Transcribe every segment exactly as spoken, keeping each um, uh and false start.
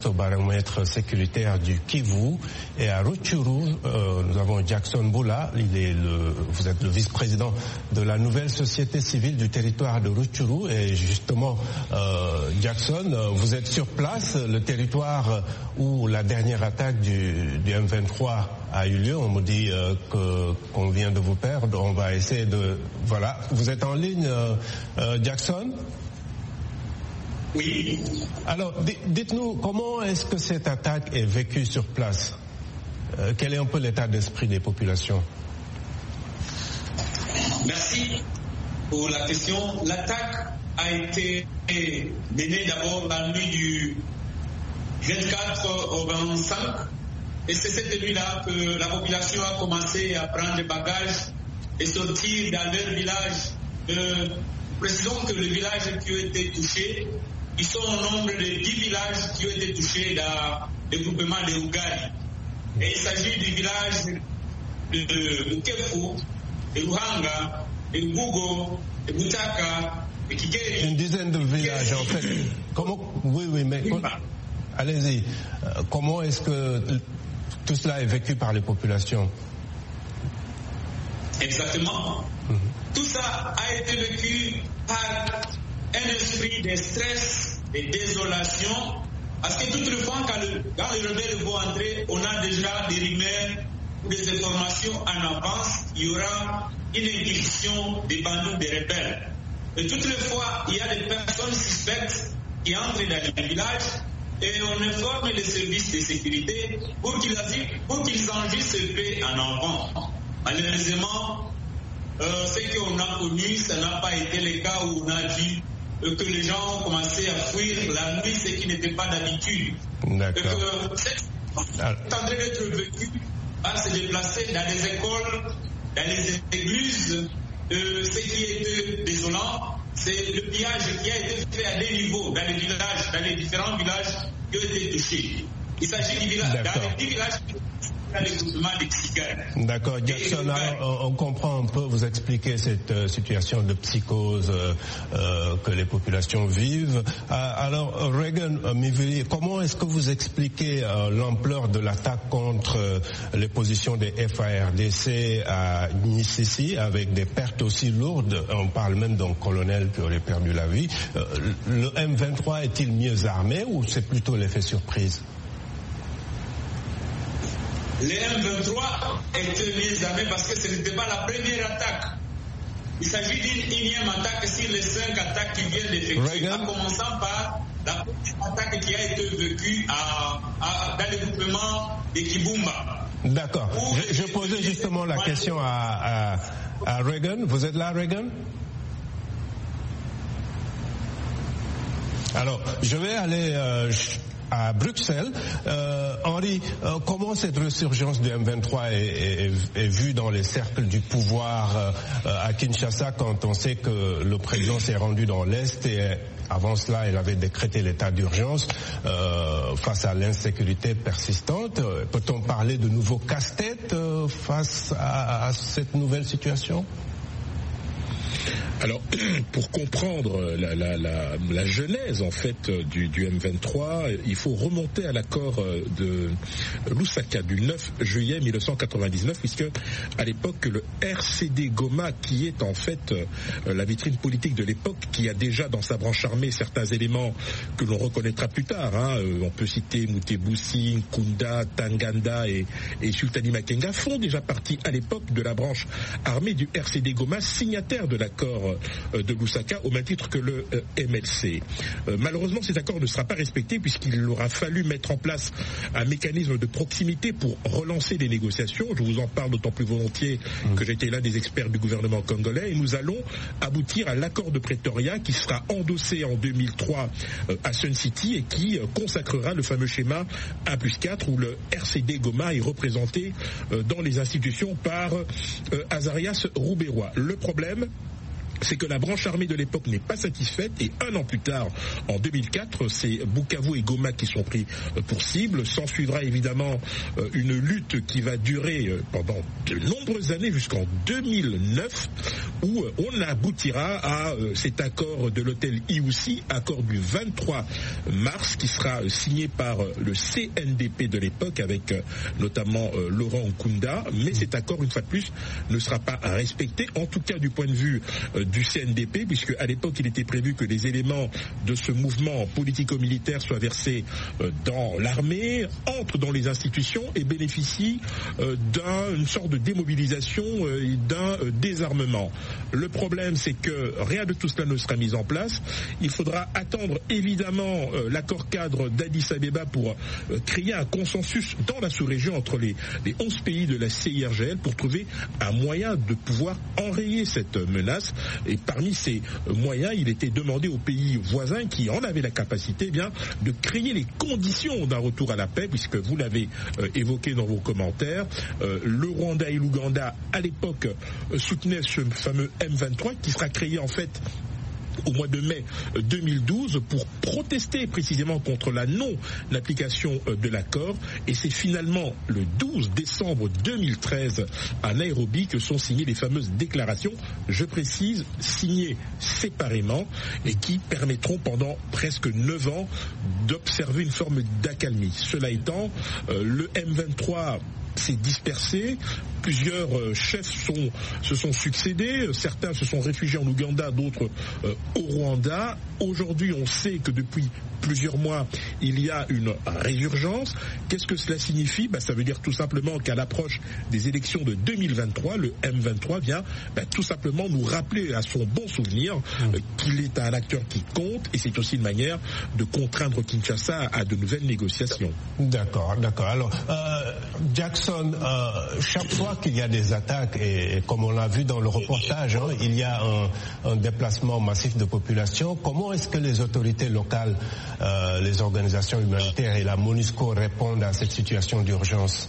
Au baromètre sécuritaire du Kivu et à Rutshuru, euh, nous avons Jackson Boula, il est le, vous êtes le vice-président de la nouvelle société civile du territoire de Rutshuru et justement euh, Jackson, vous êtes sur place, le territoire où la dernière attaque du, du M vingt-trois a eu lieu. On me dit euh, que qu'on vient de vous perdre, on va essayer de... Voilà, vous êtes en ligne euh, euh, Jackson ? Oui. Alors, dites-nous, comment est-ce que cette attaque est vécue sur place ? euh, Quel est un peu l'état d'esprit des populations ? Merci pour la question. L'attaque a été menée d'abord la nuit du vingt-quatre au vingt-cinq. Et c'est cette nuit-là que la population a commencé à prendre des bagages et sortir dans leur village. Euh, précisons que les villages qui ont été touchés, ils sont au nombre de dix villages qui ont été touchés dans le groupement de Ugali. Et il s'agit du village de, de, de Kefu, de Luhanga, de Ngugo, de Butaka, de Kigeri. Une dizaine de villages en fait. Comment... Oui, oui, mais allez-y. Euh, comment est-ce que tout cela est vécu par les populations ? Exactement. Mm-hmm. Tout ça a été vécu par un esprit de stress, de désolation, parce que toutefois, quand, le, quand les rebelles vont entrer, on a déjà des rumeurs ou des informations en avance, il y aura une incursion des bandits des rebelles. Et toutefois, il y a des personnes suspectes qui entrent dans les villages et on informe les services de sécurité pour qu'ils, pour qu'ils enregistrent ce fait en avant. Malheureusement, euh, ce qu'on a connu, ça n'a pas été le cas où on a vu que les gens ont commencé à fuir la nuit, ce qui n'était pas d'habitude. D'accord. Que c'est en train d'être vécu à se déplacer dans les écoles, dans les églises. Euh, ce qui est désolant, c'est le pillage qui a été fait à des niveaux, dans les villages, dans les différents villages qui ont été touchés. Il s'agit du village, dans les dix villages. D'accord, Jackson, alors, on comprend un peu, vous expliquez cette euh, situation de psychose euh, euh, que les populations vivent. Euh, alors, Reagan euh, Mivili, comment est-ce que vous expliquez euh, l'ampleur de l'attaque contre euh, les positions des F A R D C à Nisisi avec des pertes aussi lourdes? On parle même d'un colonel qui aurait perdu la vie. Euh, le M vingt-trois est-il mieux armé ou c'est plutôt l'effet surprise? Les M vingt-trois étaient mieux armés parce que ce n'était pas la première attaque. Il s'agit d'une énième attaque sur les cinq attaques qui viennent d'effectuer, en commençant par la première attaque qui a été vécue à, à, dans le groupement de Kibumba. D'accord. Je, je posais justement la question à, à, à Reagan. Vous êtes là, Reagan? Alors, je vais aller... Euh, à Bruxelles. Euh, Henri, euh, comment cette résurgence du M vingt-trois est, est, est vue dans les cercles du pouvoir euh, à Kinshasa quand on sait que le président s'est rendu dans l'Est et avant cela, il avait décrété l'état d'urgence euh, face à l'insécurité persistante. Peut-on parler de nouveaux casse-têtes euh, face à, à cette nouvelle situation ? Alors, pour comprendre la, la, la, la genèse en fait du, du M vingt-trois, il faut remonter à l'accord de Lusaka du neuf juillet mille neuf cent quatre-vingt-dix-neuf, puisque à l'époque le R C D Goma, qui est en fait la vitrine politique de l'époque, qui a déjà dans sa branche armée certains éléments que l'on reconnaîtra plus tard, hein, on peut citer Mutebutsi, Nkunda, Tanganda et, et Sultani Makenga, font déjà partie à l'époque de la branche armée du R C D Goma, signataire de l'accord de Lusaka au même titre que le M L C. Euh, malheureusement, cet accord ne sera pas respecté puisqu'il aura fallu mettre en place un mécanisme de proximité pour relancer les négociations. Je vous en parle d'autant plus volontiers mmh. que j'étais l'un des experts du gouvernement congolais et nous allons aboutir à l'accord de Pretoria qui sera endossé en deux mille trois euh, à Sun City et qui euh, consacrera le fameux schéma un plus quatre où le R C D Goma est représenté euh, dans les institutions par euh, Azarias Rouberois. Le problème, c'est que la branche armée de l'époque n'est pas satisfaite et un an plus tard, en deux mille quatre, c'est Bukavu et Goma qui sont pris pour cible. S'en suivra évidemment une lutte qui va durer pendant de nombreuses années jusqu'en deux mille neuf où on aboutira à cet accord de l'hôtel Iousi, accord du vingt-trois mars qui sera signé par le C N D P de l'époque avec notamment Laurent Nkunda, mais cet accord une fois de plus ne sera pas respecté, en tout cas du point de vue du C N D P, puisque à l'époque il était prévu que les éléments de ce mouvement politico-militaire soient versés dans l'armée, entrent dans les institutions et bénéficient d'une sorte de démobilisation et d'un désarmement. Le problème, c'est que rien de tout cela ne sera mis en place. Il faudra attendre évidemment l'accord cadre d'Addis Abeba pour créer un consensus dans la sous-région entre les, les onze pays de la C I R G L pour trouver un moyen de pouvoir enrayer cette menace. Et parmi ces moyens, il était demandé aux pays voisins qui en avaient la capacité eh bien, de créer les conditions d'un retour à la paix, puisque vous l'avez euh, évoqué dans vos commentaires, euh, le Rwanda et l'Ouganda à l'époque euh, soutenaient ce fameux M vingt-trois qui sera créé en fait au mois de mai deux mille douze pour protester précisément contre la non-application de l'accord, et c'est finalement le douze décembre deux mille treize à Nairobi que sont signées les fameuses déclarations, je précise, signées séparément et qui permettront pendant presque neuf ans d'observer une forme d'accalmie. Cela étant, euh, le M vingt-trois s'est dispersé, plusieurs euh, chefs sont, se sont succédés, certains se sont réfugiés en Ouganda, d'autres euh, au Rwanda. Aujourd'hui, on sait que depuis plusieurs mois, il y a une résurgence. Qu'est-ce que cela signifie? bah, Ça veut dire tout simplement qu'à l'approche des élections de deux mille vingt-trois, le M vingt-trois vient bah, tout simplement nous rappeler à son bon souvenir euh, qu'il est un acteur qui compte, et c'est aussi une manière de contraindre Kinshasa à de nouvelles négociations. D'accord, d'accord. Alors, euh, Jackson, euh, chaque fois qu'il y a des attaques, et, et comme on l'a vu dans le reportage, hein, il y a un, un déplacement massif de population. Comment est-ce que les autorités locales, euh, les organisations humanitaires et la MONUSCO répondent à cette situation d'urgence?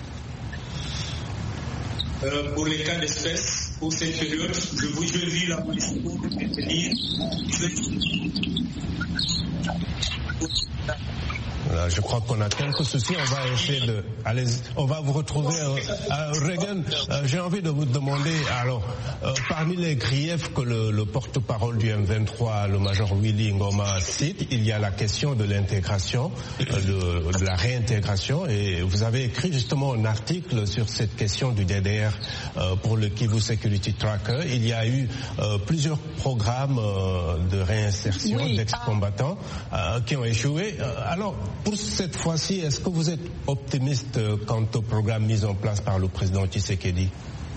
euh, Pour les cas d'espèce, pour cette période, je vous ai vu la MONUSCO intervenir. Voilà, je crois qu'on a quelques soucis. On va essayer de, allez, on va vous retrouver. Euh, euh, Reagan, euh, j'ai envie de vous demander. Alors, euh, parmi les griefs que le, le porte-parole du M vingt-trois, le major Willy Ngoma, cite, il y a la question de l'intégration, euh, de, de la réintégration. Et vous avez écrit justement un article sur cette question du D D R euh, pour le Kivu Security Tracker. Il y a eu euh, plusieurs programmes euh, de réinsertion oui. d'ex-combattants euh, qui ont échoué. Euh, alors, pour cette fois-ci, est-ce que vous êtes optimiste quant au programme mis en place par le président Tshisekedi?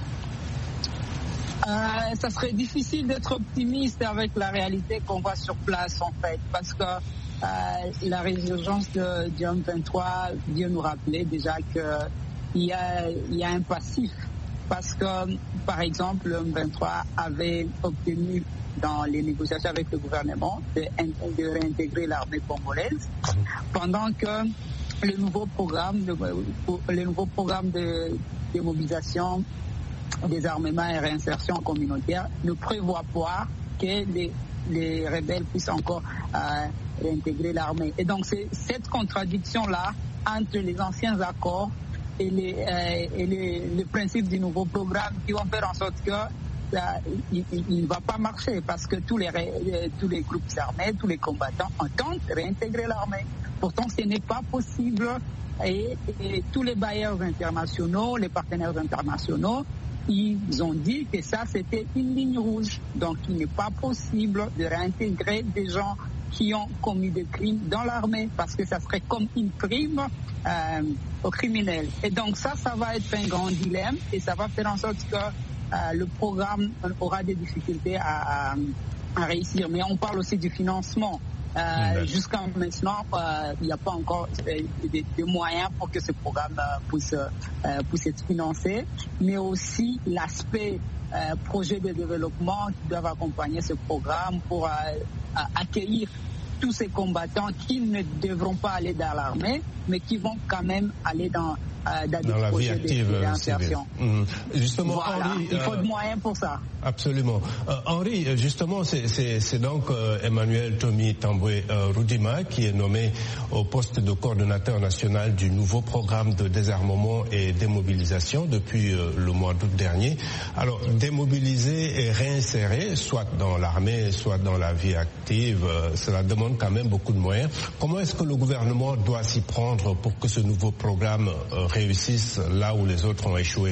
Euh, ça serait difficile d'être optimiste avec la réalité qu'on voit sur place, en fait, parce que euh, la résurgence de, du M vingt-trois vient nous rappeler déjà qu'il y a, il y a un passif, parce que, par exemple, le M vingt-trois avait obtenu dans les négociations avec le gouvernement de, de réintégrer l'armée congolaise, pendant que le nouveau programme de, le nouveau programme de, de mobilisation, désarmement et réinsertion communautaire ne prévoit pas que les, les rebelles puissent encore euh, réintégrer l'armée. Et donc c'est cette contradiction-là entre les anciens accords et les, euh, et les, les principes du nouveau programme qui vont faire en sorte que Ça, il ne va pas marcher, parce que tous les, tous les groupes armés, tous les combattants entendent réintégrer l'armée. Pourtant, ce n'est pas possible. Et, et tous les bailleurs internationaux, les partenaires internationaux, ils ont dit que ça, c'était une ligne rouge. Donc, il n'est pas possible de réintégrer des gens qui ont commis des crimes dans l'armée, parce que ça serait comme une prime euh, aux criminels. Et donc, ça, ça va être un grand dilemme, et ça va faire en sorte que Euh, le programme aura des difficultés à, à, à réussir. Mais on parle aussi du financement. Euh, Jusqu'à maintenant, euh, il n'y a pas encore euh, des, des moyens pour que ce programme euh, puisse, euh, puisse être financé, mais aussi l'aspect euh, projet de développement qui doivent accompagner ce programme pour euh, accueillir tous ces combattants qui ne devront pas aller dans l'armée, mais qui vont quand même aller dans euh, dans, dans la vie active d'insertion. Mmh. Justement, voilà. Henri, il faut euh, de moyens pour ça. Absolument. Euh, Henri, justement, c'est, c'est, c'est donc euh, Emmanuel Tomi Tambwe euh, Rudima qui est nommé au poste de coordonnateur national du nouveau programme de désarmement et démobilisation depuis euh, le mois d'août dernier. Alors, démobiliser et réinsérer, soit dans l'armée, soit dans la vie active, euh, cela demande quand même beaucoup de moyens. Comment est-ce que le gouvernement doit s'y prendre pour que ce nouveau programme euh, réussisse là où les autres ont échoué?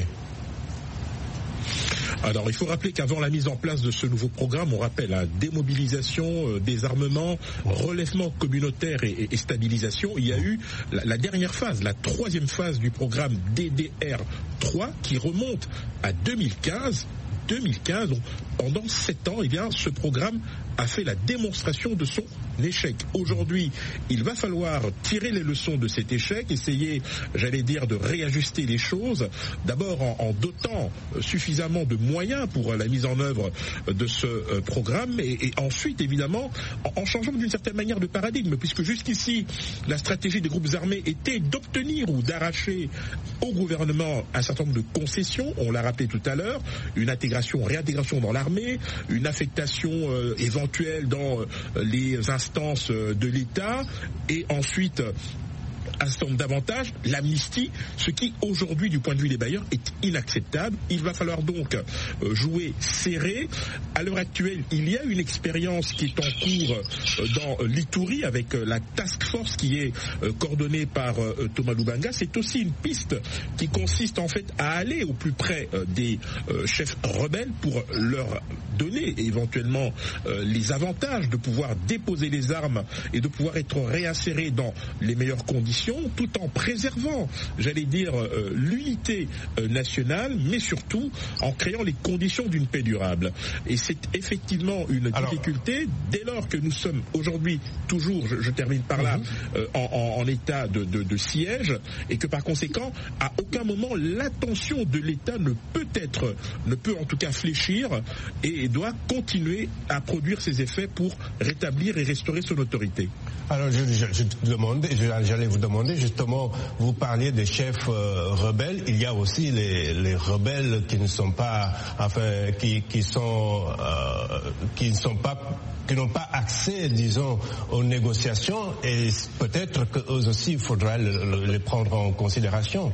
Alors, il faut rappeler qu'avant la mise en place de ce nouveau programme, on rappelle la démobilisation, euh, désarmement, relèvement communautaire et, et, et stabilisation. Il y a eu la, la dernière phase, la troisième phase du programme D D R trois qui remonte à deux mille quinze. deux mille quinze, donc pendant sept ans, eh bien, ce programme a fait la démonstration de son échec. Aujourd'hui, il va falloir tirer les leçons de cet échec, essayer, j'allais dire, de réajuster les choses, d'abord en, en dotant suffisamment de moyens pour la mise en œuvre de ce euh, programme, et, et ensuite, évidemment, en, en changeant d'une certaine manière de paradigme, puisque jusqu'ici, la stratégie des groupes armés était d'obtenir ou d'arracher au gouvernement un certain nombre de concessions, on l'a rappelé tout à l'heure, une intégration, réintégration dans l'armée, une affectation euh, éventuelle dans euh, les instances euh, de l'État, et ensuite un certain nombre d'avantages, l'amnistie, ce qui aujourd'hui du point de vue des bailleurs est inacceptable. Il va falloir donc euh, jouer serré. À l'heure actuelle, il y a une expérience qui est en cours euh, dans euh, l'Ituri avec euh, la task force qui est euh, coordonnée par euh, Thomas Lubanga. C'est aussi une piste qui consiste en fait à aller au plus près euh, des euh, chefs rebelles pour leur donner éventuellement euh, les avantages de pouvoir déposer les armes et de pouvoir être réinsérés dans les meilleures conditions, tout en préservant, j'allais dire, euh, l'unité euh, nationale, mais surtout en créant les conditions d'une paix durable. Et c'est effectivement une Alors, difficulté dès lors que nous sommes aujourd'hui toujours, je, je termine par là, euh, en, en, en état de, de, de siège, et que par conséquent, à aucun moment l'attention de l'État ne peut être, ne peut en tout cas fléchir, et doit continuer à produire ses effets pour rétablir et restaurer son autorité. Alors je, je, je demande, j'allais vous demander justement, vous parliez des chefs euh, rebelles, il y a aussi les, les rebelles qui ne sont pas, enfin, qui, qui sont, euh, qui ne sont pas, qui n'ont pas accès, disons, aux négociations, et peut-être qu'eux aussi il faudra le, le, les prendre en considération.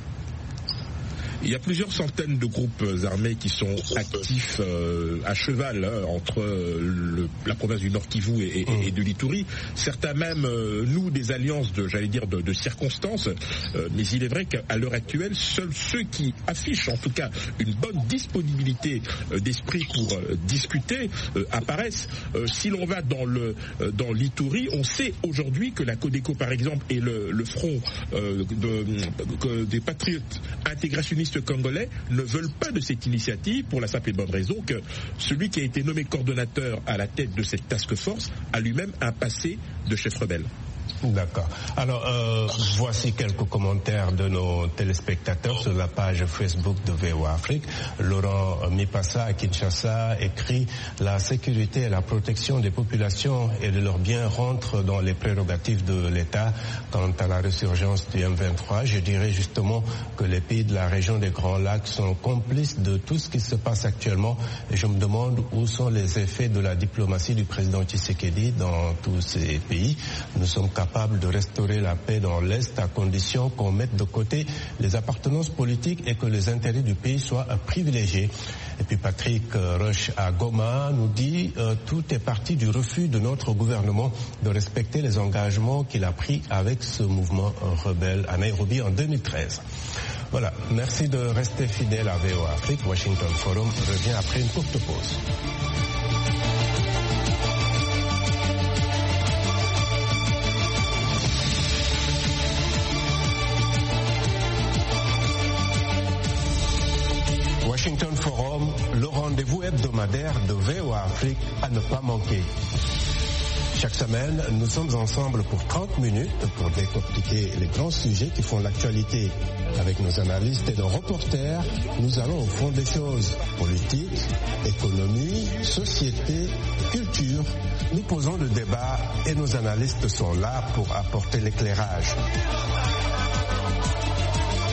Il y a plusieurs centaines de groupes armés qui sont actifs euh, à cheval hein, entre le, la province du Nord Kivu et, et, et de l'Ituri. Certains même euh, nouent des alliances de, j'allais dire, de, de circonstances. Euh, mais il est vrai qu'à l'heure actuelle, seuls ceux qui affichent en tout cas une bonne disponibilité euh, d'esprit pour euh, discuter euh, apparaissent. Euh, si l'on va dans le euh, dans l'Ituri, on sait aujourd'hui que la Codeco par exemple et le, le front euh, de, de, des patriotes intégrationnistes congolais ne veulent pas de cette initiative pour la simple et bonne raison que celui qui a été nommé coordonnateur à la tête de cette task force a lui-même un passé de chef rebelle. D'accord. Alors, euh, voici quelques commentaires de nos téléspectateurs sur la page Facebook de V O A Afrique. Laurent Mipassa à Kinshasa écrit « La sécurité et la protection des populations et de leurs biens rentrent dans les prérogatives de l'État. Quant à la résurgence du M vingt-trois, je dirais justement que les pays de la région des Grands Lacs sont complices de tout ce qui se passe actuellement. Et je me demande où sont les effets de la diplomatie du président Tshisekedi dans tous ces pays. Nous sommes capable de restaurer la paix dans l'Est à condition qu'on mette de côté les appartenances politiques et que les intérêts du pays soient privilégiés. » Et puis Patrick Roche à Goma nous dit euh, « Tout est parti du refus de notre gouvernement de respecter les engagements qu'il a pris avec ce mouvement rebelle à Nairobi en deux mille treize. » Voilà, merci de rester fidèle à V O A Afrique. Washington Forum revient après une courte pause. Washington Forum, le rendez-vous hebdomadaire de V O A Afrique à ne pas manquer. Chaque semaine, nous sommes ensemble pour trente minutes pour décortiquer les grands sujets qui font l'actualité. Avec nos analystes et nos reporters, nous allons au fond des choses. Politique, économie, société, culture. Nous posons le débat et nos analystes sont là pour apporter l'éclairage.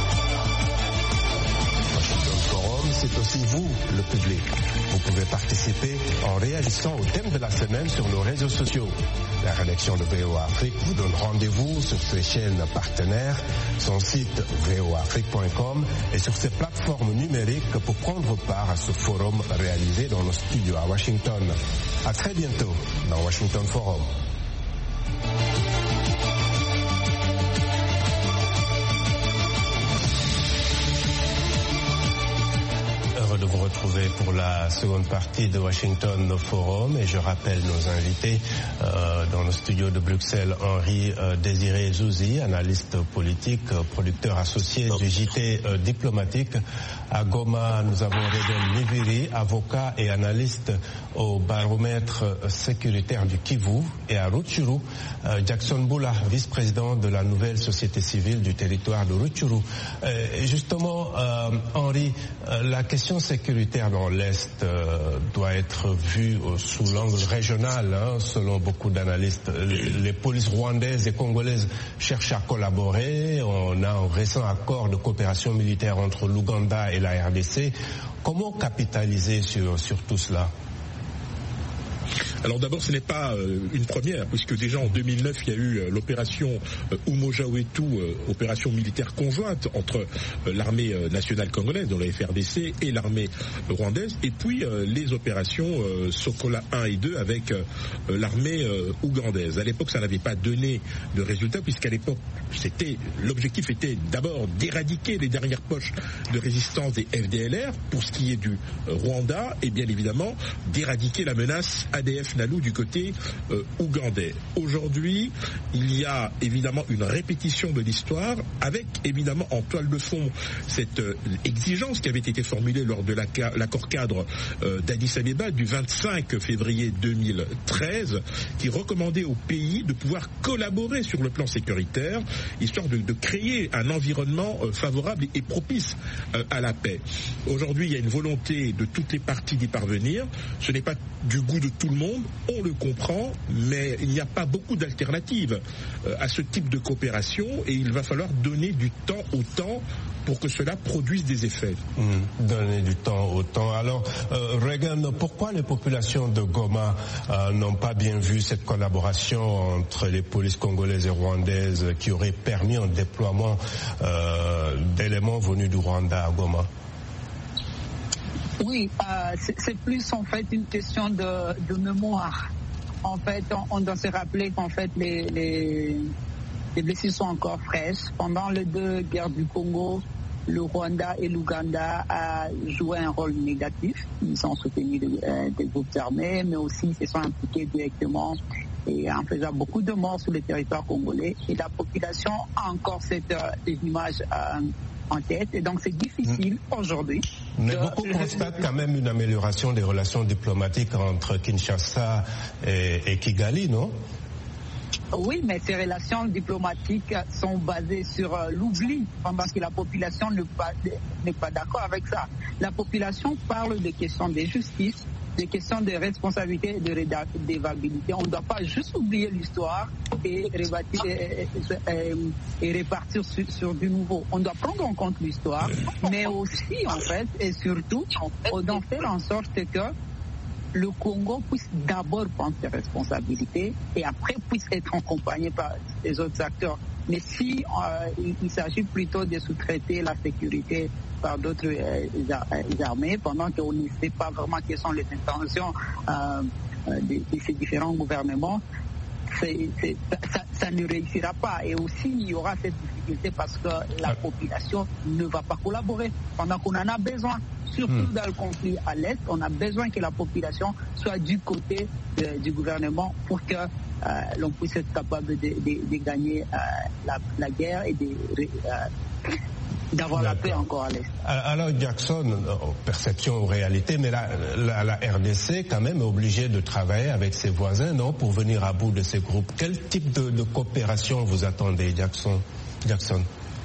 c'est aussi vous, le public. Vous pouvez participer en réagissant au thème de la semaine sur nos réseaux sociaux. La rédaction de V O A Afrique vous donne rendez-vous sur ses chaînes partenaires, son site v o afrique point com et sur ses plateformes numériques pour prendre part à ce forum réalisé dans nos studios à Washington. À très bientôt dans Washington Forum. De vous retrouver pour la seconde partie de Washington Forum et je rappelle nos invités euh, dans le studio de Bruxelles, Henri euh, Désiré Zouzi, analyste politique, euh, producteur associé du J T euh, diplomatique. À Goma, nous avons Reden Miviri, avocat et analyste au baromètre sécuritaire du Kivu, et à Rutshuru, euh, Jackson Boula, vice-président de la nouvelle société civile du territoire de Rutshuru. Euh, justement, euh, Henri, euh, la question sécuritaire dans l'Est euh, doit être vue euh, sous l'angle régional, hein, selon beaucoup d'analystes. Les, les polices rwandaises et congolaises cherchent à collaborer. On a un récent accord de coopération militaire entre l'Ouganda et la R D C. Comment capitaliser sur, sur tout cela ? Alors d'abord, ce n'est pas euh, une première, puisque déjà en deux mille neuf, il y a eu euh, l'opération euh, Umoja Wetu, euh, opération militaire conjointe entre euh, l'armée euh, nationale congolaise, dont la F R D C, et l'armée euh, rwandaise, et puis euh, les opérations euh, Sokola un et deux avec euh, l'armée euh, ougandaise. À l'époque, ça n'avait pas donné de résultat, puisqu'à l'époque, c'était l'objectif était d'abord d'éradiquer les dernières poches de résistance des F D L R, pour ce qui est du euh, Rwanda, et bien évidemment d'éradiquer la menace A D F Nalu du côté euh, ougandais. Aujourd'hui, il y a évidemment une répétition de l'histoire, avec évidemment en toile de fond cette euh, exigence qui avait été formulée lors de la, l'accord cadre euh, d'Addis Abeba du vingt-cinq février deux mille treize, qui recommandait au pays de pouvoir collaborer sur le plan sécuritaire, histoire de, de créer un environnement euh, favorable et propice euh, à la paix. Aujourd'hui, il y a une volonté de toutes les parties d'y parvenir. Ce n'est pas du goût de tout le monde, on le comprend, mais il n'y a pas beaucoup d'alternatives euh, à ce type de coopération, et il va falloir donner du temps au temps pour que cela produise des effets. Mmh, donner du temps au temps. Alors, euh, Regan, pourquoi les populations de Goma euh, n'ont pas bien vu cette collaboration entre les polices congolaises et rwandaises qui aurait permis un déploiement euh, d'éléments venus du Rwanda à Goma? Oui, euh, c'est, c'est plus en fait une question de, de mémoire. En fait, on, on doit se rappeler qu'en fait les, les, les blessures sont encore fraîches. Pendant les deux guerres du Congo, le Rwanda et l'Ouganda ont joué un rôle négatif. Ils ont soutenu des, euh, des groupes armés, mais aussi se sont impliqués directement et en faisant beaucoup de morts sur le territoire congolais. Et la population a encore cette euh, image euh, en tête, et donc c'est difficile mmh. aujourd'hui. Mais beaucoup constatent quand même une amélioration des relations diplomatiques entre Kinshasa et, et Kigali, non? Oui, mais ces relations diplomatiques sont basées sur euh, l'oubli, pendant que la population n'est pas, n'est pas d'accord avec ça. La population parle des questions de justice, des questions de responsabilité et de redevabilité. On ne doit pas juste oublier l'histoire et, rebâtir, et, et, et répartir sur, sur du nouveau. On doit prendre en compte l'histoire, mais aussi, en fait, et surtout, on doit faire en sorte que le Congo puisse d'abord prendre ses responsabilités et après puisse être accompagné par les autres acteurs. Mais si euh, il, il s'agit plutôt de sous-traiter la sécurité par d'autres euh, armées, pendant qu'on ne sait pas vraiment quelles sont les intentions euh, de, de ces différents gouvernements, c'est, c'est, ça, ça ne réussira pas. Et aussi, il y aura cette difficulté parce que la population ne va pas collaborer pendant qu'on en a besoin. Surtout hmm. dans le conflit à l'Est, on a besoin que la population soit du côté de, du gouvernement pour que euh, l'on puisse être capable de, de, de gagner euh, la, la guerre et de, euh, d'avoir D'accord. la paix encore à l'Est. Alors Jackson, perception ou réalité, mais la, la, la R D C quand même est obligée de travailler avec ses voisins, non, pour venir à bout de ces groupes. Quel type de, de coopération vous attendez, Jackson, Jackson?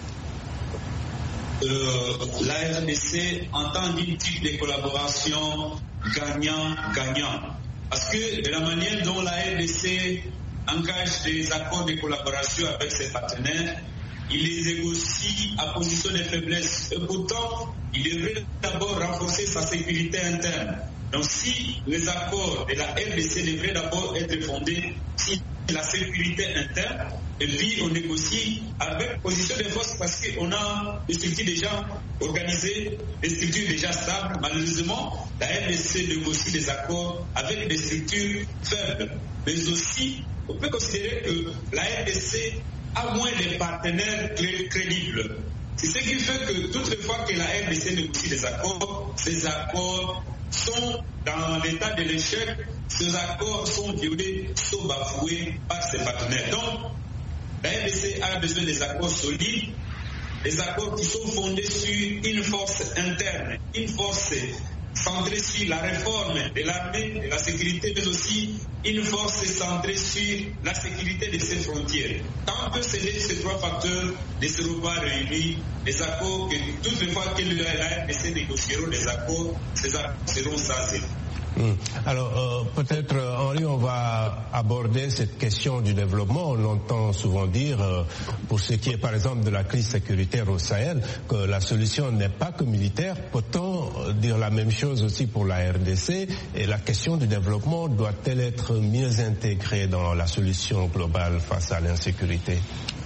Euh, la R D C entend un type de collaboration gagnant-gagnant. Parce que de la manière dont la R D C engage des accords de collaboration avec ses partenaires, il les négocie à position de faiblesse. Et pourtant, il devrait d'abord renforcer sa sécurité interne. Donc si les accords de la R D C devraient d'abord être fondés sur la sécurité interne, et puis on négocie avec position de force parce qu'on a des structures déjà organisées, des structures déjà stables. Malheureusement, la R D C négocie des accords avec des structures faibles. Mais aussi, on peut considérer que la R D C a moins de partenaires crédibles. C'est ce qui fait que toutes les fois que la R D C négocie des accords, ces accords sont dans l'état de l'échec, ces accords sont violés, sont bafoués par ses partenaires. Donc, la R D C a besoin des accords solides, des accords qui sont fondés sur une force interne, une force centrée sur la réforme de l'armée, de la sécurité, mais aussi une force centrée sur la sécurité de ses frontières. Tant que ces, ces trois facteurs ne seront pas réunis, les accords, que toutes les fois que la R D C négocieront des accords, ces accords seront sans effet. Hum. Alors euh, peut-être euh, Henri, on va aborder cette question du développement. On entend souvent dire, euh, pour ce qui est par exemple de la crise sécuritaire au Sahel, que la solution n'est pas que militaire. Peut-on euh, dire la même chose aussi pour la R D C? Et la question du développement doit-elle être mieux intégrée dans la solution globale face à l'insécurité?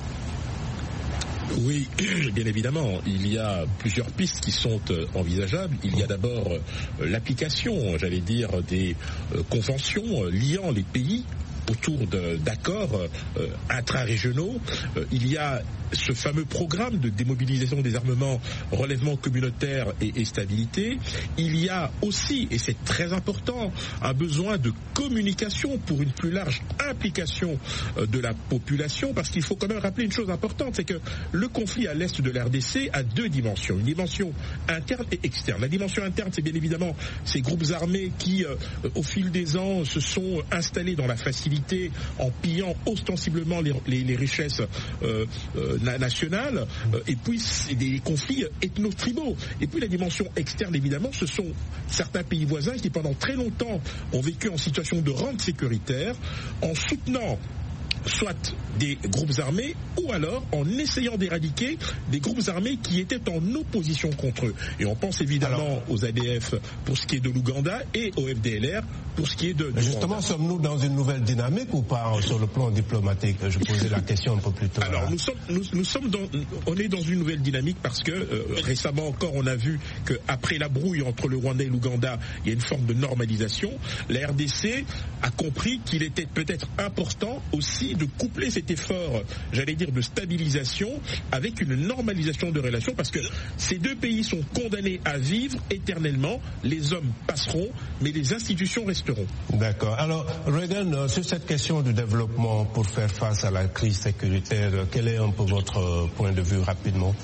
Oui, bien évidemment, il y a plusieurs pistes qui sont euh, envisageables. Il y a d'abord euh, l'application, j'allais dire, des euh, conventions euh, liant les pays autour d'accords euh, intra-régionaux. Euh, il y a ce fameux programme de démobilisation des armements, relèvement communautaire et, et stabilité. Il y a aussi, et c'est très important, un besoin de communication pour une plus large implication euh, de la population, parce qu'il faut quand même rappeler une chose importante, c'est que le conflit à l'est de l'R D C a deux dimensions, une dimension interne et externe. La dimension interne, c'est bien évidemment ces groupes armés qui, euh, au fil des ans, se sont installés dans la facilité en pillant ostensiblement les, les, les richesses euh, euh, nationales, euh, et puis c'est des conflits ethno-tribaux. Et puis la dimension externe, évidemment, ce sont certains pays voisins qui pendant très longtemps ont vécu en situation de rente sécuritaire en soutenant soit des groupes armés ou alors en essayant d'éradiquer des groupes armés qui étaient en opposition contre eux. Et on pense évidemment alors, aux A D F pour ce qui est de l'Ouganda et au F D L R pour ce qui est de... de justement, sommes-nous dans une nouvelle dynamique ou pas sur le plan diplomatique? Je posais la question un peu plus tôt. Alors, nous sommes, nous, nous sommes dans, on est dans une nouvelle dynamique parce que euh, récemment encore, on a vu qu'après la brouille entre le Rwanda et l'Ouganda, il y a une forme de normalisation. La R D C a compris qu'il était peut-être important aussi de coupler cet effort, j'allais dire, de stabilisation avec une normalisation de relations, parce que ces deux pays sont condamnés à vivre éternellement. Les hommes passeront, mais les institutions resteront. D'accord. Alors, Regan, sur cette question du développement pour faire face à la crise sécuritaire, quel est un peu votre point de vue rapidement?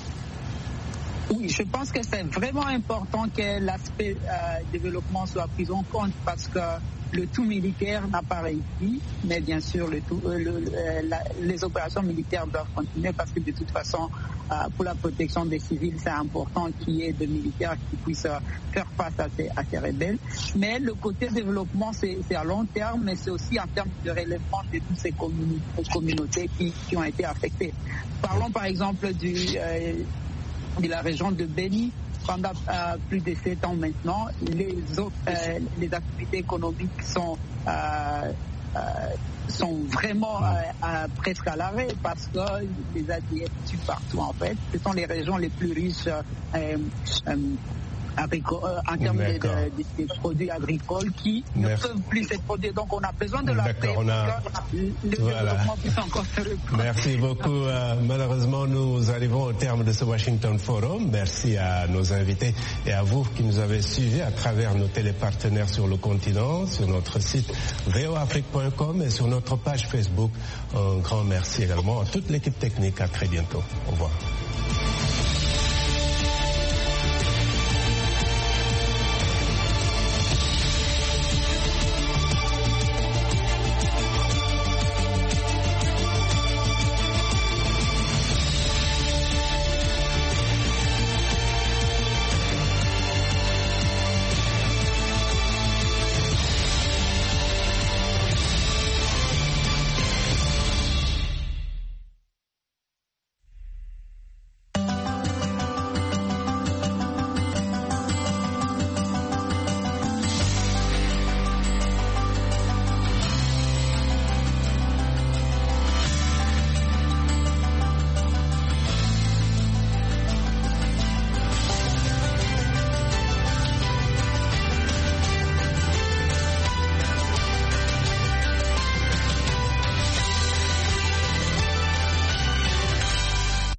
Oui, je pense que c'est vraiment important que l'aspect euh, développement soit pris en compte, parce que le tout militaire n'a pas réussi, mais bien sûr le tout, euh, le, euh, la, les opérations militaires doivent continuer, parce que de toute façon, euh, pour la protection des civils, c'est important qu'il y ait des militaires qui puissent euh, faire face à ces, à ces rebelles. Mais le côté développement, c'est à long terme, mais c'est aussi en termes de relèvement de toutes ces communi communautés qui, qui ont été affectées. Parlons par exemple du... Euh, de la région de Beni. Pendant euh, plus de sept ans maintenant, les, autres, euh, les activités économiques sont, euh, euh, sont vraiment euh, à, presque à l'arrêt, parce que les A D F tuent partout en fait. Ce sont les régions les plus riches euh, euh, en termes de, de, de, de produits agricoles qui Merci. ne peuvent plus se produire. Donc on a besoin de la paix pour a... que le voilà. développement puisse encore se reprendre. Merci beaucoup. Euh, malheureusement, nous arrivons au terme de ce Washington Forum. Merci à nos invités et à vous qui nous avez suivis à travers nos télépartenaires sur le continent, sur notre site v o afrique point com et sur notre page Facebook. Un grand merci également à toute l'équipe technique. À très bientôt. Au revoir.